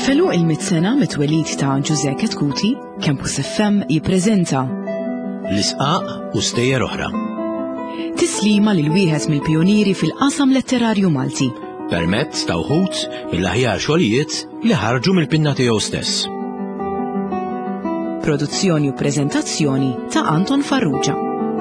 Feluq il-100 sena mit-twelid ta' Giuseppe Ketkuti, Campus FM jippreżenta L-isqaq u stejjer oħra. Tislima lil wieħed mill-pjonieri fil-qasam letterarju Malti. Permezz ta' wħud mill-aħjar xogħlijiet li ħarġu mill-pinna tiegħu stess. Produzzjoni u preżentazzjoni ta' Anton Farrugia.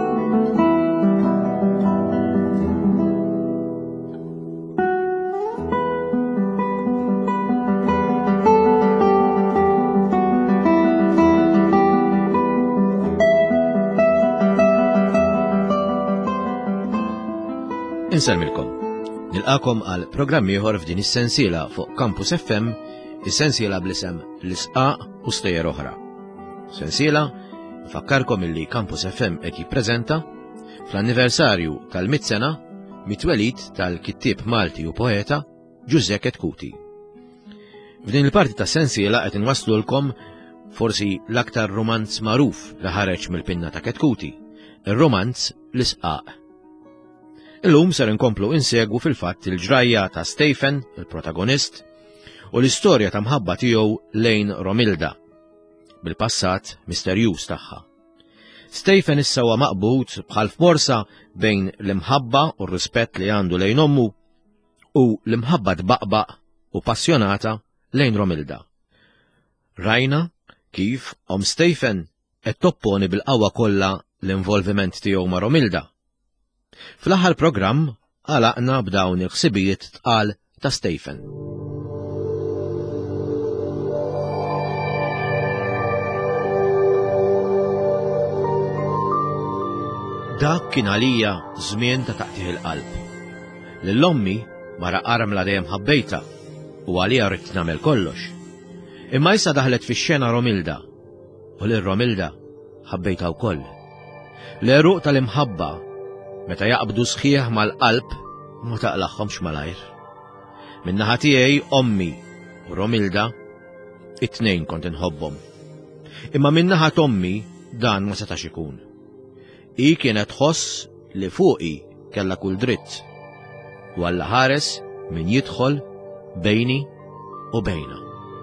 Inselmilkom. Nilqakom għal programm ieħor f'din is-sensiela fuq Campus FM, is-sensiela bl-isem L-isqaq u stejjer oħra. Sensiela nfakkarkom illi Campus FM qed jippreżenta fl-anniversarju tal-100 sena mit-twelid tal-kittieb Malti u poeta Giuseppe Ketkuti. F'din il-parti tas-sensiela qed inwasslulkom forsi l-aktar romanz magħruf li ħareġ mill-pinna ta' Ketkuti, ir-romanz L-isqaq. Illum ser inkomplu insegwu fil-fatt il-ġrajja ta' Stephen, il-protagonist, u l-istorja ta' mħabba tiegħu lejn Romilda, bil-passat misterjuż tagħha. Stephen issa huwa maqbud bħal f'borsa bejn l-imħabba u r-rispett li għandu lejn ommu u l-imħabba tbaqbaq u passjonata lejn Romilda. Rajna kif Stephen qed topponi bil-qawwa kollha l-involviment tiegħu ma' Romilda. Fl-aħħar programm għalaqna b'dawn il-ħsibijiet tqal ta' Stephen. Dak kien għalija żmien ta' taqtih il-qalb. Lill-ommi mara qarmla dejjem ħabbejta u għalija rrid nagħmel kollox. Imma issa daħlet fix-xena Romilda u lil Romilda ħabbejta wkoll. L-eruq tal-imħabba meta jaqbdu sħiħ mal-qalb ma taqlaħħomx malajr. Min-naħa tiegħi ommi u Romilda it-tnejn kont inħobbhom. Imma min-naħa ommi dan ma setax ikun. Hi kienet tħoss li fuqi kellha kull dritt u alla ħares min jidħol bejni u bejna.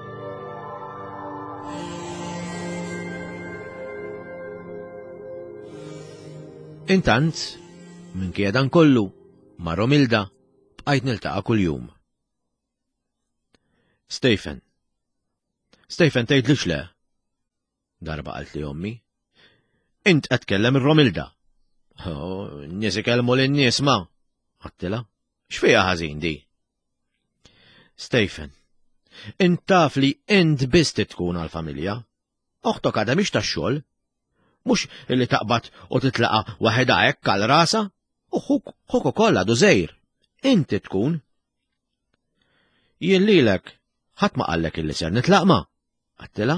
Intant minkejja dan kollu ma' Romilda bqajt niltaqa' kuljum. Stephen tgħidlix le? Darba qalt li ommi. Int qed tkellem ir-Romilda. N-nies ikellmu lin-nies ma' għattila. X'fiha ħażin di? Stephen, int taf li int biss tkun għall-familja. Oħtok għadha mhix tax-xogħol. Mhux illi taqbad u titlaqa' waħedha hekk għal rasa. Uħu kollha żgħir. Inti tkun. Jien lilek ħadd ma qallek illi ser nitlaq ma' għattila.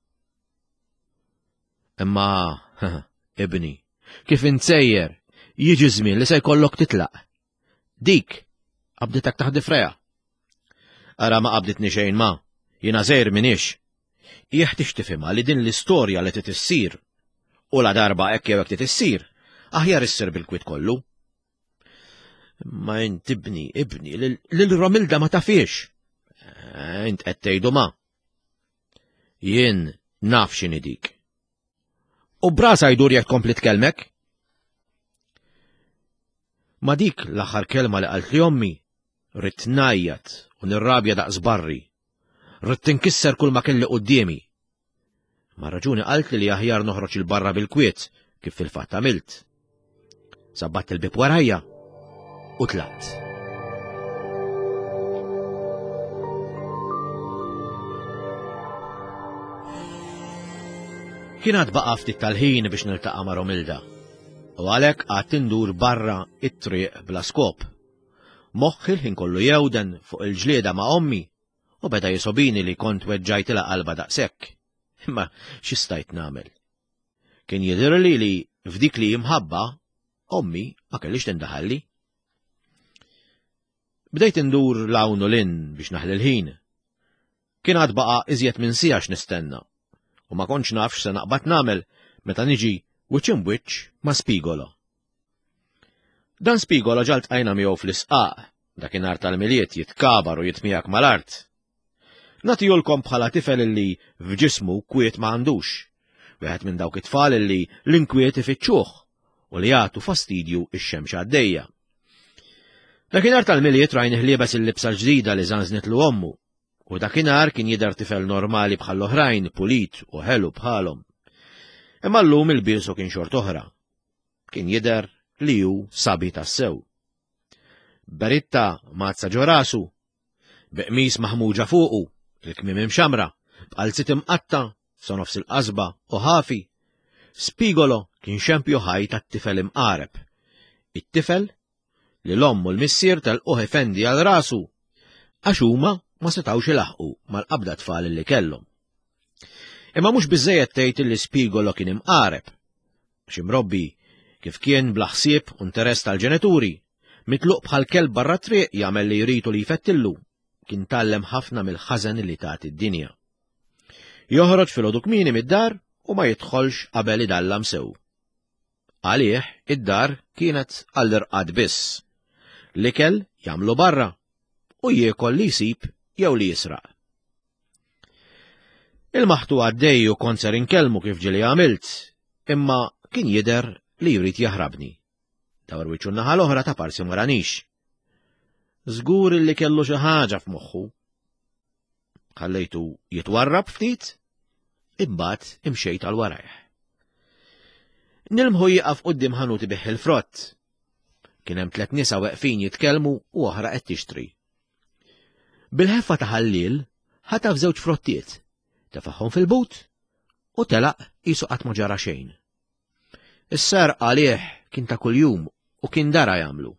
Imma ibni, kif insejjer jiġi żmien li se jkollok titlaq. Dik qabditek taħdi freja. Ara ma qabditni xejn ma, jiena żgħir minix. Jeħtieġ tifhimha li din l-istorja li trid issir u la darba hekk jew hekk trid issir aħjar issir bil-kwiet kollu. Ma int ibni, lil Romilda ma tafiex. Int qed tgħidu ma. Jien naf x'inhi dik. U brasa jdur jekk tkompli tkellmek? Ma dik l-aħħar kelma li qalt li ommi rrid ngħajjat u nirrabja daqs barri. Rrid tinkisser kull ma kelli qudiemi. Ma raġuni qalt li aħjar noħroġ il-barra bil-kwiet kif fil-fatt għamilt. Sabbatt il-bib warajja u tlaqt. Kien għad baqa' ftit tal-ħin biex niltaqa' ma' Romilda u għalhekk qatt indur barra it-triq bla skop. Moħħi l-ħin kollu jewden fuq il-ġlieda ma' ommi u beda jisobini li kont weġġajtilha qalba daqshekk. Imma x'istajt nagħmel? Kien jidhirli li f'dik li imħabba ommi ma kellix tindaħalli. Bdejt indur l-hawn u lin biex naħli l-ħin. Kien għad baqa' iżjed minn siegħa x'nistenna u ma kontx naf x'se naqbad nagħmel meta niġi wiċċ imwiċċ ma' Spigolo. Dan Spigolo ġalt għajna miegħu fl-isqaq, dakinhar tal-miliet jitkabar u jitmiegħek mal-art. Natijulkom bħala tifel illi f'ġismu kwiet ma għandux, wieħed minn dawk it-tfal illi l-inkwiet ifittxuh u li jagħtu fastidju ix-xemx għaddejja. Dakinhar tal-miliet rajn ħliebes il-libsa ġdida li żanżnitlu ommu, u dakinhar kien jidher tifel normali bħall-oħrajn, pulit u ħelu bħalhom. Imma llum il-biesu kien xort oħra. Kien jidher li hu sabi tassew. Beritta mazza ġo rasu, biqmis maħmuġa fuqu, il-kmiem imxamra, b'qalzit imqatta, sa nofs il-qasba u ħafi. Spigolo kien xempju ħaj tat-tifel imqareb. It-tifel li l-omm u l-missier tal-qoħ efendi għal rasu, għax huma ma setawx ilaħqu mal-qabda tfal li kellhom. Imma mhux biżżejjed tgħid li Spigolo kien imqareb, għax imrobbi kif kien bla ħsieb u interess tal-ġenituri, mitluq bħal kelb barra triq jagħmel li jritu li jfettillu, kien tallem ħafna mill-ħażen li tagħti d-dinja. Joħroġ filgħodu kmieni mid-dar u ma jidħolx qabel idallam sew. Għalih id-dar kienet għall-irqad biss. L-ikel jagħmlu barra u jiekol li jsib jew li jisraq. Il-maħtu għaddej u kont ser inkellmu kif ġieli għamilt, imma kien jidher li jrid jaħrabni. Dawar wiċċu n-naħa l-oħra ta' parsi ma ranix. Żgur illi kellu xi ħaġa f'moħħu. Ħallejtu jitwarrab ftit, imbagħad imxejt għal warajh. Nilmħu jieqaf quddiem ħanut ibiħ il-frott. Kien hemm 3 nisa weqfin jitkellmu u oħra qed tixtri. Bil-ħeffa ta' ħallil ħataf żewġ frottiet, tefaħħhom fil-but u telaq qisu qatt ma ġara xejn. Is-ser għalih kien ta' kuljum u kien dara jagħmlu.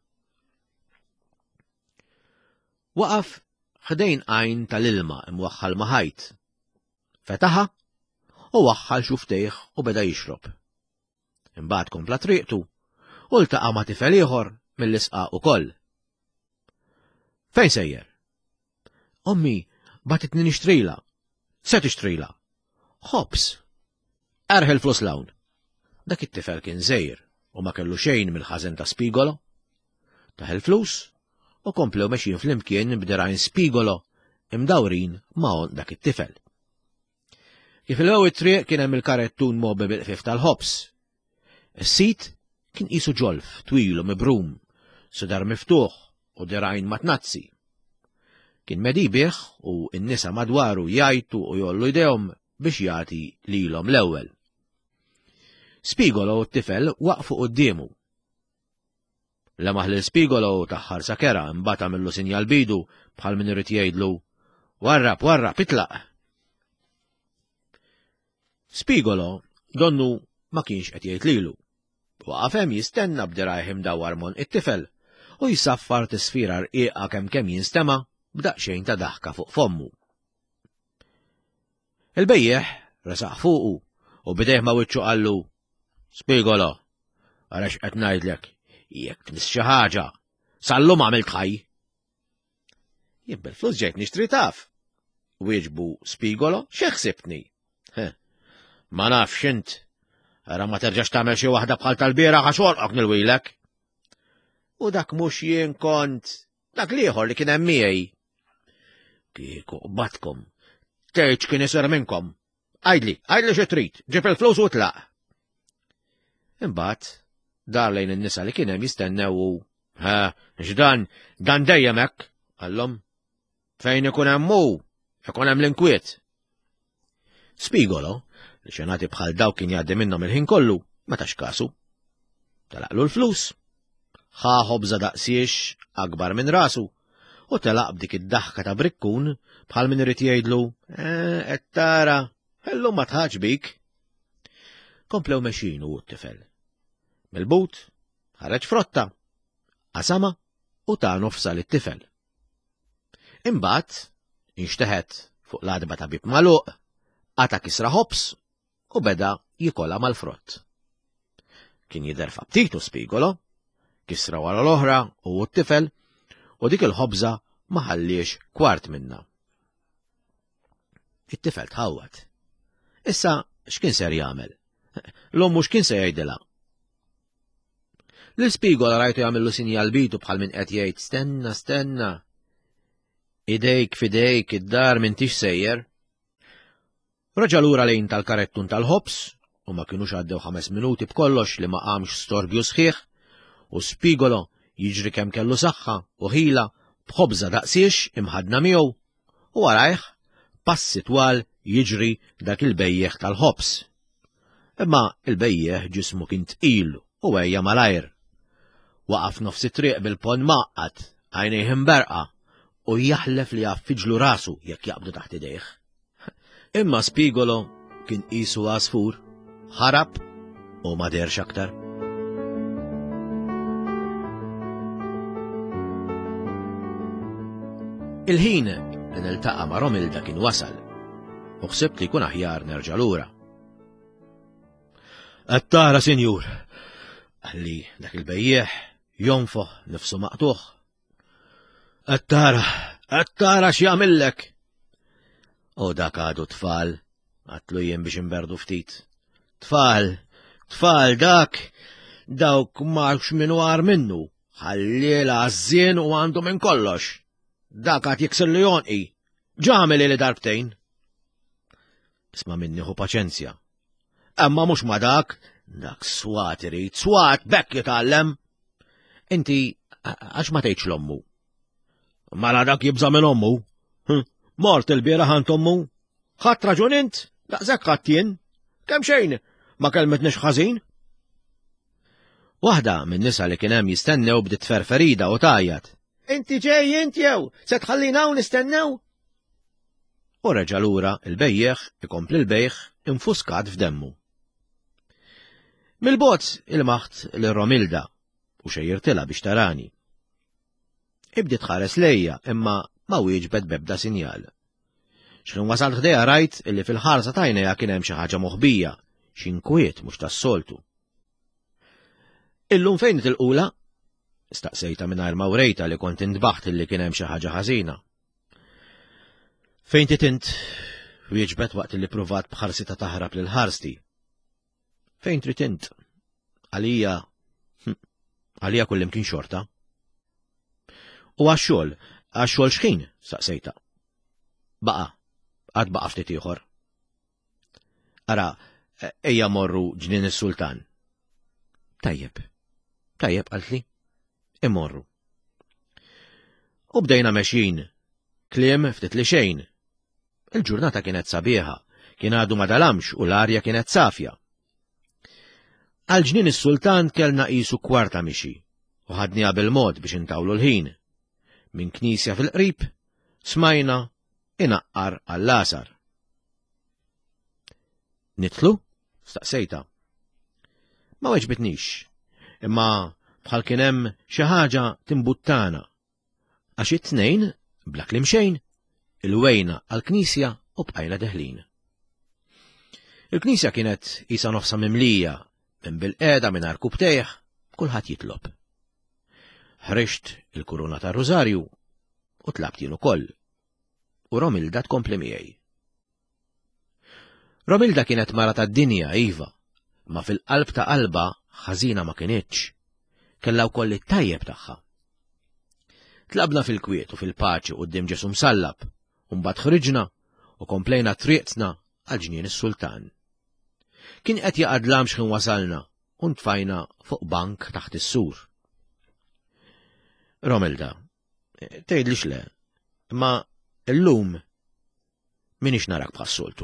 Waqaf ħdejn għajn tal-ilma imwaħħal ma' ħajt. Fetaħa u waħħal xuftejh u beda jixrob. Imbagħad kompla triqtu u ltaqa' ma' tifel ieħor mill-isqaq ukoll. Fejn sejjer? Ommi batitni nixtrila. Se tixtrila? Ħobs. Erħel flus lawn. Dak it-tifel kien żejr u ma kellu xejn mill-ħażen ta' Spigolo. Taħ il-flus u komplew mexjin flimkien b'dirajn Spigolo imdawrin ma' dak it-tifel. Kif il-ewwel triq kien hemm il-karettun mobi bil-qfif tal-ħobs. Is-sit kien qisu ġolf twil u mibrum, sidar miftuħ u dirajn matnazzi. Kien medibieħ u n-nisa madwaru jajtu u jollu idejhom biex jagħti lilhom l-ewwel. Spigolo u t-tifel waqfu qudiemu. Lemaħ lil Spigolo taħħar sakera imbagħad għamillu sinjal bidu bħal min irid jgħidlu warrab, warrab, itlaq. Spigolo donnu ma kienx qed jgħid lilu. Waqaf hemm jistenna b'dirajh imdawwar mon it-tifel u jisaffar tisfira rqieqa kemm jinstema' b'daqsxejn ta' daħka fuq fommu. Il-bejjeħ resaq fuqu u bidejh ma' wiċċu qallu Spigolo, għalax qed ngħidlek, jekk tmiss xi ħaġa, sallum għamilt ħaj. Jien bil-flus ġejt nixtri taf. Wieġbu Spigolo, x'eħsibtni? Ma nafx int, ara ma terġax tagħmel xi waħda bħal tal-bieraħ għax olqok nilwilek. U dak mhux jien kont, dak l-ieħor li kien hemm miegħi. Kieku qbadkom, tgħid kien iser minnkom. Għajdli xi trid, ġib il-flus u tlaq. Imbagħad dar lejn in-nisa li kien hemm jistennew u x'dan, dan dejjem hekk, għallhom. Fejn ikun hemm hu, ikun hemm l-inkwiet. Spigolo, li xenati bħal dawk kien jgħaddi minnhom il-ħin kollu, ma tax kasu. Telaqlu l-flus. Ħa ħobża daqsiex akbar minn rasu u telaq b'dik id-daħka ta' brikkun bħal min irid jgħidlu qed tara, ħellu ma tħaġ bik. Komplew mexin u t-tifel. Mil-but, ħareġ frotta, qasama u ta' nofsa lit-tifel. Imbagħad inxteħet fuq l-adba ta' bib magħluq, għata kisra ħobs u beda jikola mal-frott. Kien jidher f'aptitu Spigolo, kisra wara l-oħra u t-tifel u dik il-ħobża ma ħalliex kwart minna. It-tifel tħawwad. Issa x'kien ser jagħmel? L-omm mhux kien se jgħidilha. L-Spigolo rajtu jagħmillu sinjal bidu bħal min qed jgħid stenna. Idejk fidejk id-dar m'intix sejjer. Raġa lura lejn tal-karettun tal-ħobs u ma kienux għaddew 5 minuti b'kollox li ma qamx storbju sħiħ u Spigolo jiġri kemm kellu saħħa u ħila b'ħobża daqsiex imħadna miegħu u warajh passi twal jiġri dak il-bejjeħ tal-ħobs. Imma il-bejjeħ ġismu kien tqil u għejja malajr. Waqaf nofs it-triq bil-pon maqqat, għajnejh imberqa u jaħlef li jaffiġlu rasu jekk jaqbdu taħt idejh. Imma Spigolo kien qisu għasfur, ħarab u ma derx aktar. Il-ħin li niltaqa' ma' Romilda kien wasal u ħsibt li jkun aħjar nerġa' lura. Qed tara, Sinjur, għalli dak il-bejjeħ jonfoħ nifsu maqtuħ. Qed tara x'jagħmillek. U dak għadu tfal, għatlu jien biex imberdu ftit. Tfal dawk marx minn war minnu, ħalliela għażien u għandu minn kollox. Dak għad jiksir li jonqi, ġameli li darbtejn. Isma' minni hu paċenzja. Amma mhux ma dak swat irid, swat bekk jitgħallem. Inti għax ma tgħidx l-ommu. Mala dak jibża minn ommu. Mort il-bieraħ ħant ommu. Ħadd raġun int, daqshekk ħadd jien. Kemm xejn ma kelmetniex ħażin. Waħda min-nisa li kien hemm jistennew bdiet ferferida u tajjat. Inti ġej int jew, se tħallina hawn nistennew? U reġa' lura il-bejjeħ ikompli l-bejħ infuskat f'demmu. Mil-bozz il-maħt li Romilda u xejjirtilha biex tarani. Ibdiet tħares lejja imma ma wieġbet bebda sinjal. X'kien wasalt ħdejha rajt illi fil-ħarsa tajnejha kien hemm xi ħaġa moħbija, xi inkwiet mhux tas-soltu. Illum fejn tilqula? Staqsejta mingħajr ma wrejta li kont intbaħt illi kien hemm xi ħaġa ħażina. Fejn titint? Wieġbet waqt li pruvat b'ħarsita taħrab lil ħarsti. Fejn trid int? Għalija kullimkien xorta. U għax-xogħol x'ħin? Staqsejta. Għad baqa' ftit ieħor. Ara, ejja morru ġnien is-sultan. Tajjeb qaltli. Immorru. U bdejna mexjin, kliem ftit li xejn. Il-ġurnata kienet sabiħa, kien għadu ma dalamx u l-arja kienet safja. Għal ġnien is-sultan kellna qisu kwarta mixi u ħadniha bil-mod biex intawlu l-ħin. Min knisja fil-qrib, smajna inaqqar għall-asar. Nitlu? Staqsejta. Ma weġbitnix, imma bħal kien hemm xi ħaġa timbuttana. Għax it-tnejn, bla kliem xejn, il-wejna għall-knisja u bqajna deħlin. Il-knisja kienet qisha nofsa mimlija, minn bil-qiegħda mingħajr kubtejħ, kulħadd jitlob. Ħrixt il-kuruna tar-Rużarju u tlabt jien ukoll. U Romilda tkompli miegħi. Romilda kienet mara tad-dinja iva, ma fil-qalb ta' qalba ħażina ma kienitx. Kellha wkoll it-tajjeb tagħha. Tlabna fil-kwiet u fil-paċi quddiem Ġesu msallab, u mbagħad ħriġna u komplejna triqtna għal ġnien is-sultan. Kien qed jaqgħad lamx kien wasalna u ntfajna fuq bank taħt is-sur. Romilda, tgħidlix le, imma illum minix narak bħas-soltu.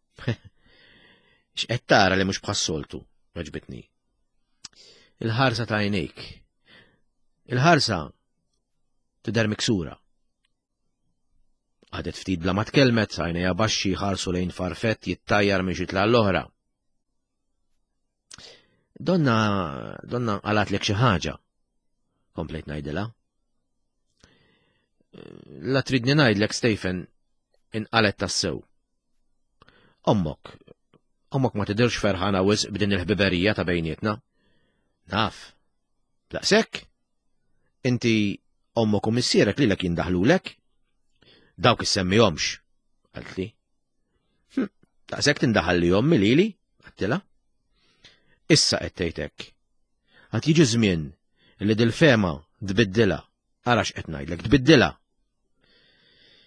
X'qed tara li mhux bħas-soltu, raġbitni. Il-ħarsa ta' għajnejk. Il-ħarsa tidher miksura. Għadet ftit bla ma tkellmet, għajnejha baxxi ħarsu lejn farfett jittajjar minn xitla l-oħra. Donna għalatlek xi ħaġa, komplejt ngħidilha. La tridni ngħidlek Stephen inqalet tassew. Ommok ma tidhirx ferħana wisq b'din il-ħbiberija ta' bejnietna. Naf. Daqshekk? Inti ommok u missierek lilek jindaħlulek? Dawk issemmihomx, qaltli. Daqshekk tindaħallihom milili? Għattila? Issa qed tgħidlek. Għad jiġi żmien li dil-fema tbiddilha, ara x'qed ngħidlek, tbiddilha.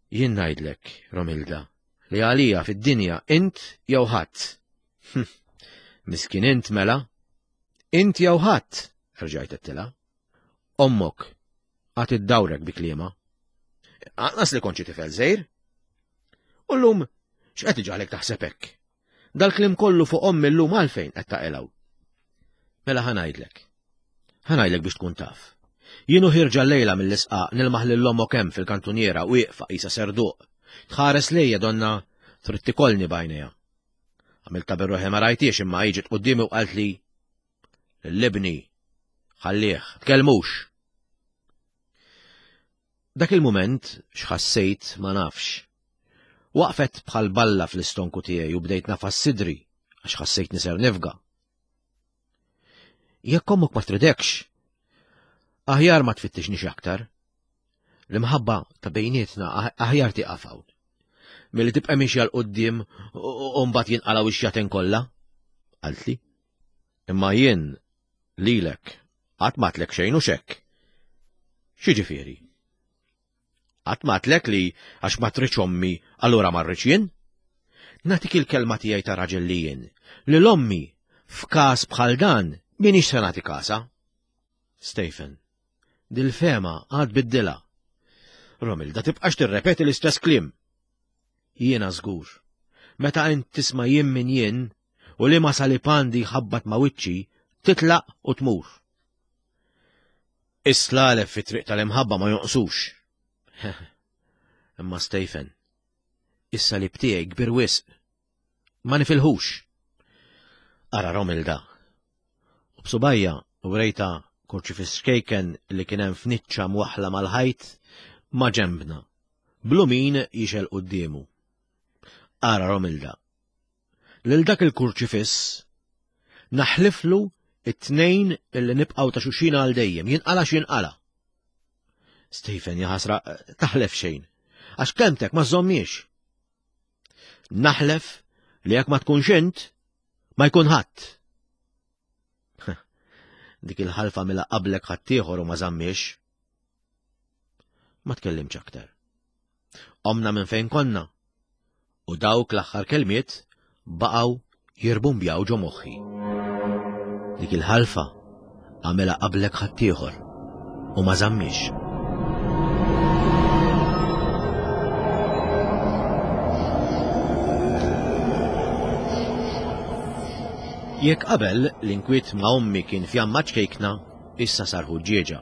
Jien ngħidlek, Romilda, li għalija fid-dinja int jew ħadd. Miskin int mela, int jew ħadd, rġajt qedtilha. Ommok għad iddawrek bi kliema. Anqas li konċi tifel żgħir. U llum x'qed iġgħalek taħseb hekk? Dal-kliem kollu fuq ommi llum għalfejn qed taqilgħu. Mela ħanajdlek biex tkun taf. Jienu ħirġa llejla mill-isqaq nilmaħ lil ommok hemm fil-kantuniera u jieqfa qisha serduq. Tħares lejja donna trid tikolni bajnejha. Għamilta birruħi ma rajtiex imma jiġet qudiemi u qalt li l-libni ħallih, tkellmux. Dak il-mument x'ħassejt ma nafx. Waqfet bħal balla fl-istonku tiegħi u bdejt nafas sidri għax ħassejt niser nifga. Jekk ommok ma tridekx, aħjar ma tfittixniex aktar. L-imħabba ta' bejnietna aħjar tieqaf hawn. Milli tibqa' mixja l qudiem u mbagħad jinqalgħu ix-xjaten kollha, qaltli. Imma jien lilek qatt m'għadlek xejn u xekk. X'jiġifieri? Qatt m'għadlek li għax ma tridx ommi allura ma rridx jien? Nagħtik il-kelma tiegħi ta' raġel li jien li l-ommi f'każ bħal dan minix se nagħti każa. Stephen, dil-fema għad biddilha. Romilda, tibqax tirrepeti l-istess kliem. Jiena żgur, meta int tisma' jien min jien u li ma salipandi ħabbat ma' wiċċi titlaq u tmur. Is-slalef fit-triq tal-imħabba ma jonqsux. Imma Stephen, is-salib tiegħi kbir wisq. Ma nifilħux. Ara Romilda, u b'subajja u rejta kurċifiss xkejken li kien hemm f'niċċa mwaħla mal-ħajt ma' ġembna, blumin jixel qudiemu. Ara Romilda, lil dak il-kurċifiss naħliflu it-tnejn illi nibqgħu ta' xuxina għal dejjem, jinqala x'jinqala. Stephen jaħasra taħlef xejn, għax kemmtek ma żommiex. Naħlef li jekk ma tkunx int ma jkun ħadd. Dik il-ħalfa mela qablek ħaddieħor u ma żammiex. Ma tkellimx aktar. Omna minn fejn konna, u dawk l-aħħar kelmiet baqgħu jirbumbjaw ġo moħħi. Dik il-ħalfa għamela qablek ħaddieħor u ma żammiex. Jekk qabel l-inkwiet ma' ommi kien fjamma ċkejkna, issa sar ħuġġieġa.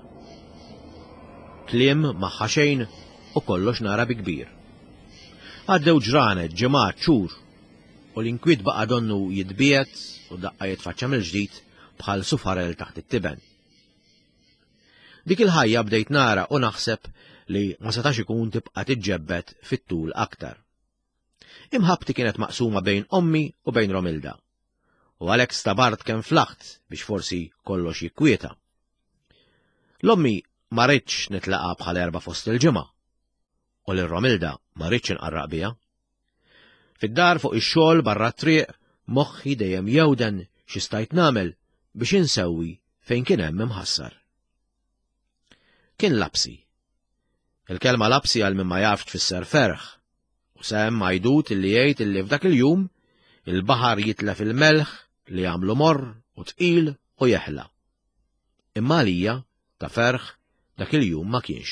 Kliem magħha xejn u kollox nara bi kbir. Għaddew ġranet, ġimgħat, xhur, u l-inkwiet baqa' donnu jitbiet u daqqa jitfaċċa mill-ġdid bħal sufarel taħt it-tiben. Dik il-ħajja bdejt nara u naħseb li ma setax ikun tibqa' tiġġebbed fit-tul aktar. Imħabti kienet maqsuma bejn ommi u bejn Romilda. U għalhekk stabart kemm flaħt biex forsi kollox jikkwieta. L-ommi ma rridx nitlaqa bħal erba' fost il-ġimgħa, u lil Romilda ma rridx inqarraq biha. Fid-dar fuq ix-xogħol barra t-triq moħħi dejjem jewden xi stajt nagħmel biex insewwi fejn kien hemm imħassar. Kien lapsi. Il-kelma lapsi għal min ma jafx tfisser ferħ, u sehem majdut illi jgħid illi f'dak il-jum il-baħar jitlef il-melħ li jagħmlu morr u tqil u jeħla. Imma għalija ta' ferħ dak il-jum ma kienx.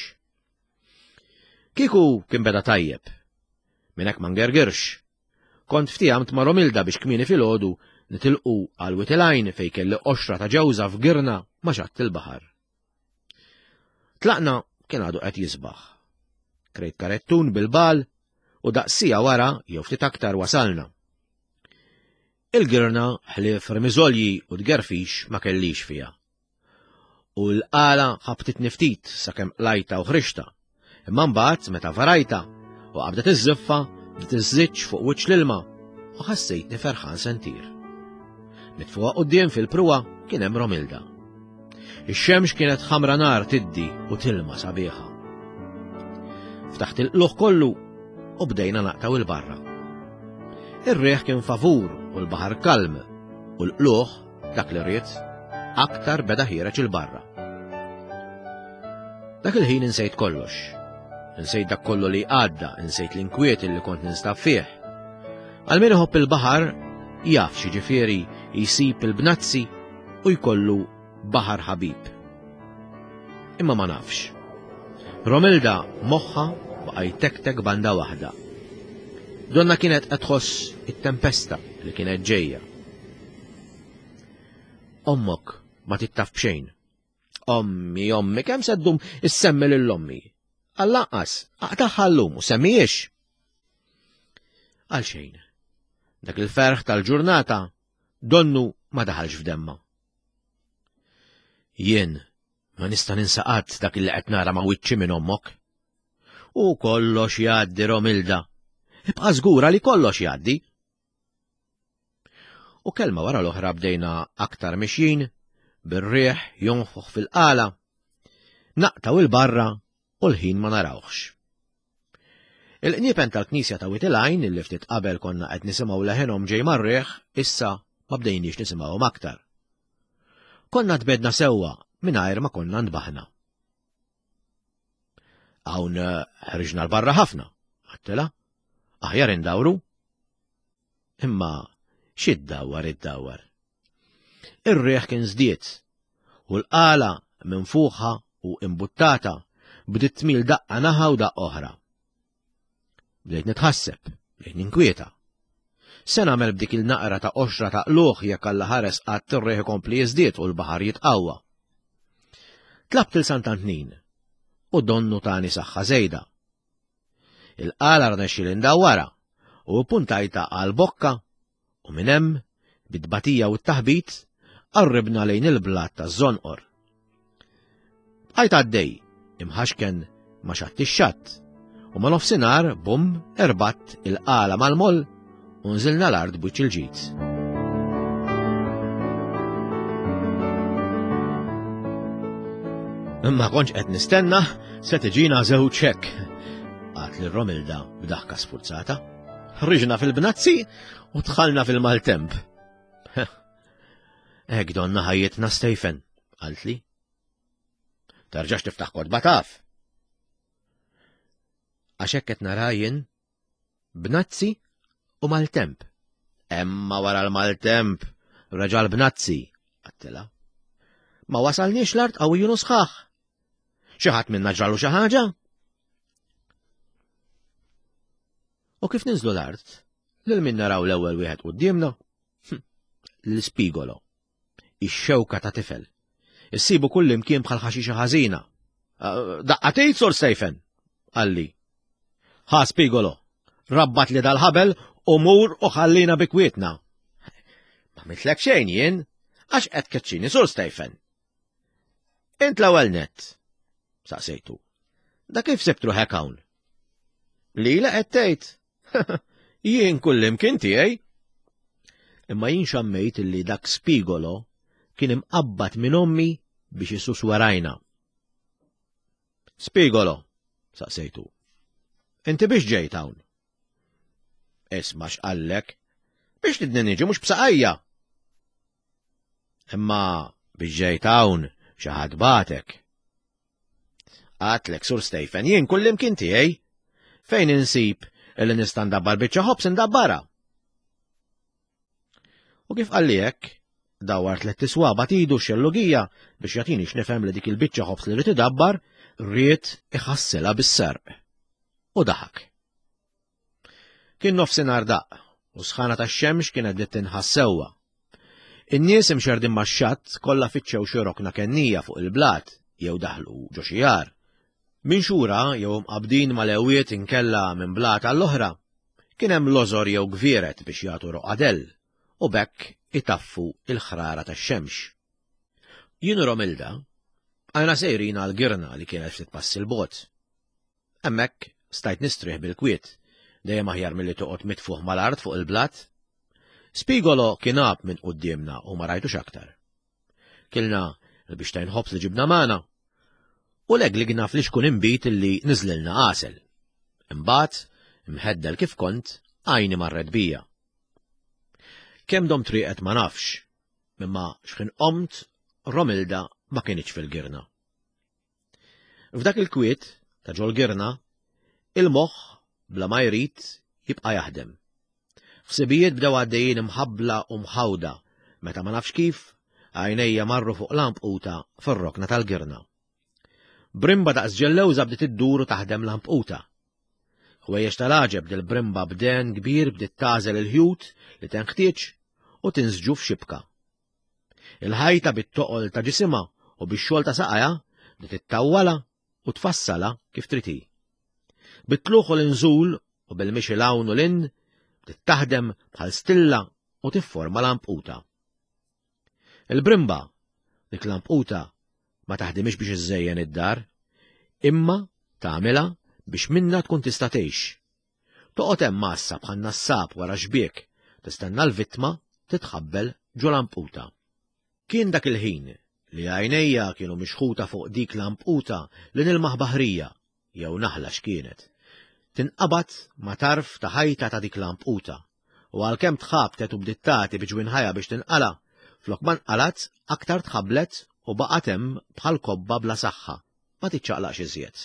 Kieku kien beda tajjeb, minn hekk ma ngergirx. Kont ftiehamt ma' Romilda biex kmieni filgħodu nitilqu għal witilajn fejn kelli qoxra ta' ġewża f'girna ma' xatt il-baħar. Tlaqna kien għadu qed jisbaħ. Krejt karettun bil-bal u daqsija wara jew ftit aktar wasalna. Il-girna ħlief remiżolji u tgerfix ma kellix fiha. U l-qala ħabtitni ftit sakemm lajta u ħrixta, imma mbagħad meta varajta u qabdet iż-żiffa bdiet iżżiġġ fuq wiċċ l-ilma u ħassejtni ferħan sentir. Mitfuqa quddiem fil-pruwa kien hemm Romilda. Ix-xemx kienet ħamra nar tiddi u tilma sabiħa. Ftaħt il-qluħ kollu u bdejna naqtaw il-barra. Ir-riħ kien favur u l-baħar kalm u l-qluħ dak li rrid aktar beda ħireġ il-barra. Dak il-ħin insejt kollox. insejt dak kollu li għadda, insejt l-inkwiet li kont ninstab fih. Għal min iħobb il-baħar jaf xiġifieri jsib il-bnazzi u jkollu baħar ħabib. Imma ma nafx. Romilda moħħa baqa' jtektek banda waħda. Donna kienet qed tħoss it-tempesta li kienet ġejja. Ommok ma tittaf b'xejn. Ommi, kemm seddum issemmi lill-ommi. Allaqqas, aqtaħħa llum u semmijiex. Għal xejn. Dak il-ferħ tal-ġurnata donnu ma daħalx f'demma. Jien ma nista' ninsaqat dak il qed nara ma' wiċċi minn ommok. U kollox jgħaddi Romilda. Ibqa' żgura li kollox jgħaddi. U kelma wara l-oħra bdejna aktar mixjin, bir-riħ jonħoħ fil-qala, naqtaw il-barra u l-ħin ma narawx. Il-qniepen tal-Knisja ta' Witilajn illi ftit qabel konna qed nisimgħu leħenhom ġej mar-riħ, issa ma bdejniex nisimgħuhom aktar. Konna tbedna sewwa mingħajr ma konna ndbaħna. Hawn ħriġna l-barra ħafna, għattela, aħjar indawru. Imma x'iddawwar iddawwar. Ir-riħ kien żdied u l-qala minfuħa u imbuttata bdiet tmil daqqa naħa u daqqa oħra. Bdejt nitħasseb, bdejt ninkwieta. Se nagħmel b'dik il-naqra ta' qoxra ta' qluħ jekk alla ħares qatt ir-riħ ikompli jiżdied u l-baħar jitqawwa. Tlabt il-santantnin u donnu tani saħħa żejda. Il-qala rnexxi l-indawwara u puntajta għal bokka u minn hemm bid-batija u t-taħbit qarribna lejn il-blat taż-żonqor. Bqajt għaddej imħaxken ma xatt ix-xatt u ma nofsinhar bum erbatt il-qala mal-moll u nżilna l-art b'wiċċ il-ġid. Imma kontx qed nistenna se tiġina żewġ hekk, qalt li Romilda b'daħka sfurzata. Ħriġna fil-bnazzi u dħalna fil-maltemp. Hekk donna ħajjitna Stejfen, qalt li. Terġax tiftaħ kodba taf. Għax hekk qed nara jien bnazzi u maltemp. Emma wara l-maltemp reġa' l-bnazzi, għattila. Ma wasalniex l-art qawwiju sħaħ. Xi ħadd minna ġralu xi ħaġa? U kif ninżlu l-art, lil min naraw l-ewwel wieħed qudiemna? L-ispigolo, ix-xewka ta' tifel. Issibu kull imkien bħal ħaxixa ħażina. Daqqatejt Sur Stejfen, qalli. Ħa spigolo, rabbat li dal-ħabel u mur u ħallina bikwietna. Ma mitlek xejn jien, għax qed keċċini Sur Stejfen. Int l-ewwel nett, saqsejtu. Da kif sebtru hekk hawn? Lila qed tgħid. Jien kull imkien tiegħi. Imma jien xammejt illi dak spigolo kien imqabbat minn ommi biex isus warajna. Spigolo, saqsejtu. Inti biex ġejt hawn? Isma' x'qallek, biex tidni niġi mhux b'saqajja. Imma biex ġejt hawn xi ħadd bagħtek. Għatlek Sur Stejfen, jien kull imkien tiegħi. Fejn insib illi nista' ndabbar biċċa ħobs indabbara. U kif qalli hekk, dawwar tliet tiswaba tidu x-xellugija biex jagħtini x'nifhem li dik il-biċċa ħobs li rid idabbar rrid iħassilha bis-serq. U daħak. Kien nofsinhar daqq u sħana tax-xemx kienet qed tinħass sewwa. In-nies imxerdin max-xatt kollha fittxew xi rokna kennija fuq il-blat jew daħlu ġo xi jar. Min xura jew mqabdin mal-ewiet inkella minn blata l-oħra, kien hemm lożor jew gvieret biex jagħtu roqadell u bekk itaffu il-ħrara tax-xemx. Jien u Romilda għajna sejrin għall-girna li kienet ftit passi l-bogħod. Hemmhekk stajt nistrieħ bil-kwiet, dejjem aħjar milli toqgħod mitfuħ mal-art fuq il-blat. Spigolo kien għab minn qudiemna u ma rajtux aktar. Kilna l-bixtajn ħobs li ġibna magħna. U l-egli gnaf li xkun imbit illi niżlilna qasel. Imbagħad, imħeddel kif kont, għajni marret bija. Kemm dom triqet ma nafx, imma x'kien qomt Romilda ma kienx fil-girna. F'dak il-kwiet ta' ġol girna il-moħħ bla ma jrid jibqa' jaħdem. Ħsibijiet bdew għaddejjin imħabbla u mħawda meta ma nafx kif għajnejja marru fuq lamputa fir-rokna tal-girna. Brimba daqs ġellewża bdiet iddur u taħdem lamputa. Ħwejjeġ tal-għaġeb dil-brimba b'den kbir bdiet tażel il-ħjut li tenħtieġ u tinżġu f'xibka. Il-ħajta bit-toqol ta' ġisimha u bix-xogħol ta' saqajja bdiet ittawwala u tfassala kif trid. Bit-tluħ u l-inżul u bil-mixi lawn u lin bdiet taħdem bħal stilla u tifforma lamputa. Il-brimba dik lamputa ma taħdimx biex iżżejjen id-dar, imma tagħmilha biex minnha tkun tista' tgħix. Toqgħod hemm massa bħal nassab wara xbiek tistenna l-vittma titħabbel ġo lamputa. Kien dak il-ħin li għajnejja kienu mixħuta fuq dik lamputa li nilmaħ baħrija jew naħla x'kienet. Tinqabad ma tarf ta' ħajta ta' dik lamputa u għalkemm tħabtet u bdiet tagħti biġwien ħajja biex tinqala, flok ma nqalat aktar tħabblet u baqgħet hemm bħal kobba bla saħħa ma tiċċaqlaqx iżjed.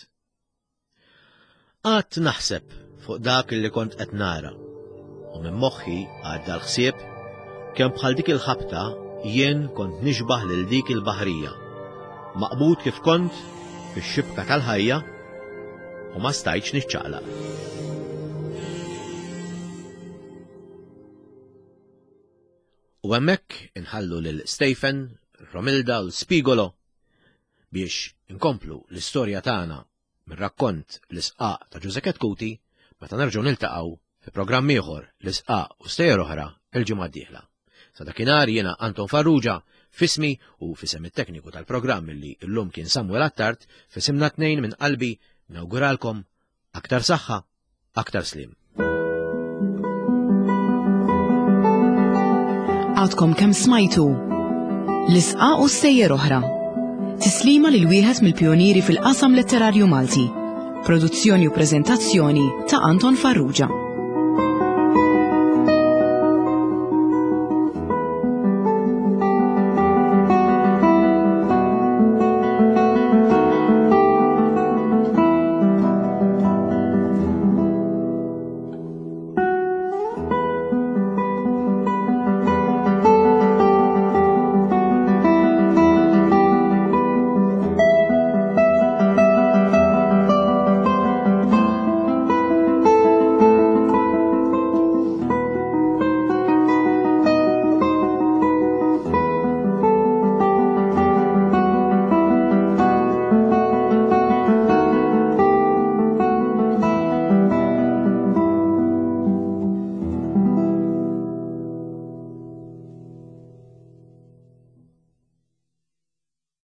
Qatt naħseb fuq dak li kont qed nara u minn moħħi għadda l-ħsieb kemm bħal dik il-ħabta jien kont nixbaħ lil dik il-baħrija, maqbud kif kont fix-xibka tal-ħajja u ma stajtx niċċaqlaq. U hemmhekk inħallu lil Stephen, Romilda u Spigolo biex inkomplu l-istorja tagħna mir-rakkont l-isqaq ta' Giuseppe Catcuti meta nerġgħu niltaqgħu fi programm ieħor l-isqaq u stejjer oħra il-ġimgħa d-dieħla. Sa dakinhar jiena Anton Farrugia fismi u fisem it-tekniku tal-programm li llum kien Samuel Attard fisimna tnejn minn qalbi nawguralkom aktar saħħa, aktar slim. Għadkom kemm smajtu l-isqaq u stejjer oħra. Tislima lil wieħed mill-pjonieri fil-qasam letterarju Malti. Produzzjoni u preżentazzjoni ta' Anton Farrugia.